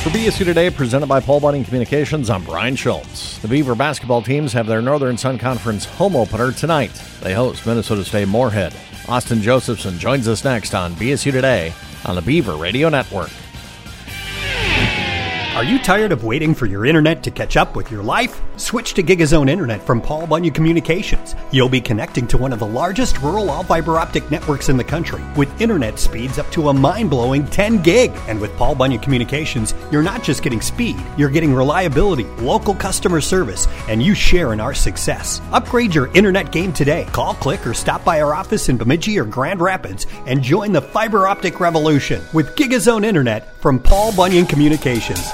For BSU Today, presented by Paul Bunyan Communications, I'm Brian Schultz. The Beaver basketball teams have their Northern Sun Conference home opener tonight. They host Minnesota State Moorhead. Austin Josephson joins us next on BSU Today on the Beaver Radio Network. Are you tired of waiting for your internet to catch up with your life? Switch to GigaZone Internet from Paul Bunyan Communications. You'll be connecting to one of the largest rural all-fiber optic networks in the country with internet speeds up to a mind-blowing 10 gig. And with Paul Bunyan Communications, you're not just getting speed, you're getting reliability, local customer service, and you share in our success. Upgrade your internet game today. Call, click, or stop by our office in Bemidji or Grand Rapids and join the fiber optic revolution with GigaZone Internet from Paul Bunyan Communications.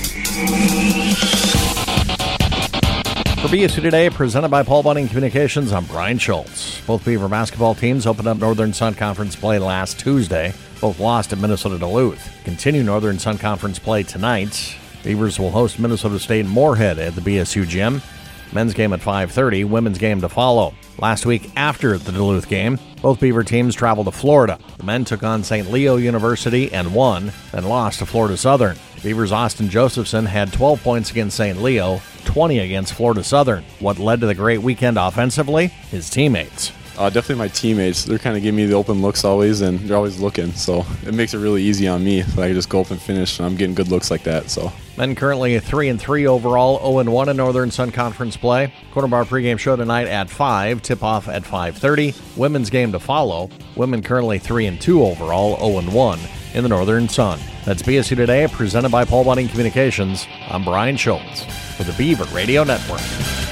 For BSU Today, presented by Paul Bunyan Communications, I'm Brian Schultz. Both Beaver basketball teams opened up Northern Sun Conference play last Tuesday. Both lost at Minnesota Duluth. Continue Northern Sun Conference play tonight. Beavers will host Minnesota State Moorhead at the BSU Gym. Men's game at 5:30, women's game to follow. Last week after the Duluth game, both Beaver teams traveled to Florida. The men took on St. Leo University and won, then lost to Florida Southern. Beavers' Austin Josephson had 12 points against St. Leo, 20 against Florida Southern. What led to the great weekend offensively? His teammates. Definitely my teammates. They're kind of giving me the open looks always, and they're always looking. So it makes it really easy on me. I can just go up and finish, and I'm getting good looks like that. So Men currently 3-3 overall, 0-1 in Northern Sun Conference play. Quarter bar pregame show tonight at 5, tip-off at 5:30. Women's game to follow. Women currently 3-2 overall, 0-1 in the Northern Sun. That's BSU Today, presented by Paul Bunyan Communications. I'm Brian Schultz for the Beaver Radio Network.